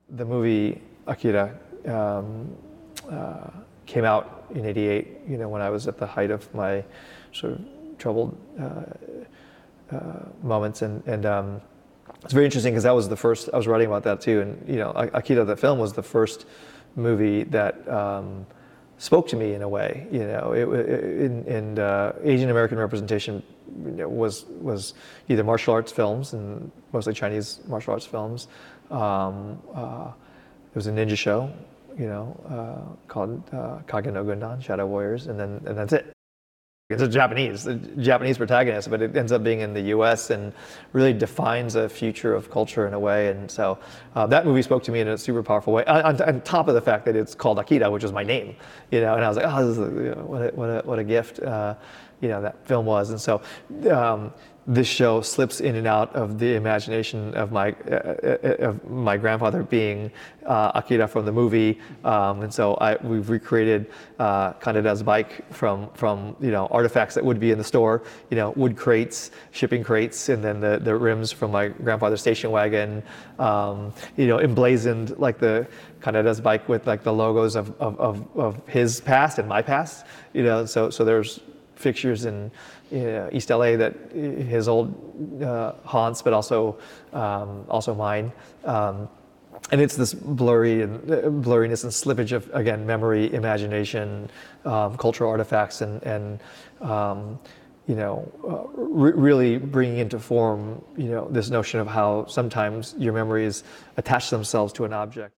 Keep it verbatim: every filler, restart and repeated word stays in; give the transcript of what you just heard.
The movie Akira um, uh, came out in eighty-eight, you know, when I was at the height of my sort of troubled uh, uh, moments. And, and um, it's very interesting because that was the first, I was writing about that too. And, you know, Akira, the film, was the first movie that um, spoke to me in a way. You know, it, it, in, in uh, Asian American representation, you know, was was either martial arts films, and mostly Chinese martial arts films. Um, uh, there was a ninja show, you know, uh, called uh, Kage no Gundan, Shadow Warriors, and then and that's it. It's a Japanese, a Japanese protagonist, but it ends up being in the U S and really defines a future of culture in a way. And so uh, that movie spoke to me in a super powerful way. On, on top of the fact that it's called Akira, which is my name, you know, and I was like, oh, this is a, you know, what a what a what a gift, uh, you know, that film was. And so um, this show slips in and out of the imagination of my uh, of my grandfather being uh, Akira from the movie, um, and so I, we've recreated uh, Kaneda's bike from from you know artifacts that would be in the store, you know, wood crates, shipping crates, and then the the rims from my grandfather's station wagon, um, you know, emblazoned like the Kaneda's bike with like the logos of of of, of his past and my past, you know, so so there's fixtures in you know, East L A that his old uh, haunts, but also um, also mine, um, and it's this blurry and uh, blurriness and slippage of, again, memory, imagination, um, cultural artifacts, and and um, you know uh, re- really bringing into form you know this notion of how sometimes your memories attach themselves to an object.